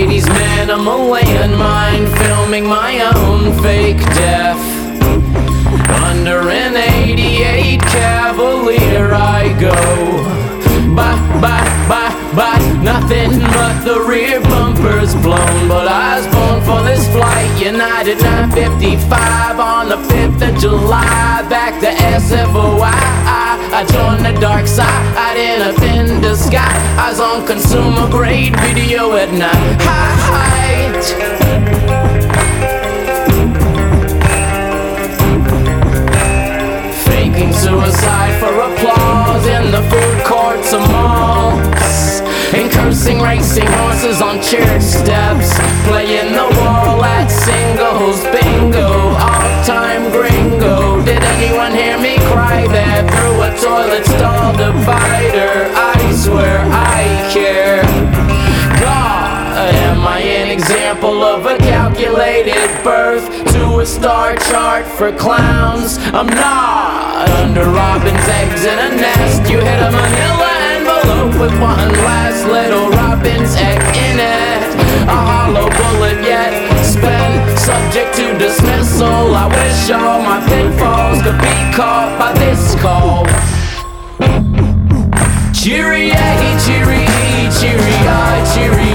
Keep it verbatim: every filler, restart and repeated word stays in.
Mercedes man, I'm a landmine, filming my own fake death. Under an eighty-eight Cavalier I go. Bye, bye, bye, bye, nothing but the rear bumper's blown. But I was born for this flight, United nine fifty-five on the fifth of July. Back to S F O I, I joined the dark side in a thin disguise. I was on consumer grade video at night. Faking suicide for applause in the food courts of malls, and cursing racing horses on church steps, playing the wall at singles bingo, all-time gringo. Did anyone hear me cry there through a toilet stall divider? I swear I care. God, am I an example of a calculated birth to a star chart for clowns? I'm not under robin's eggs in a nest. You hit a manila envelope with one last little robin's egg in it. A hollow bullet yet spent, subject to dismissal. I wish all my pitfalls could be caught by this call. Cheery, cheery, cheery, cheery,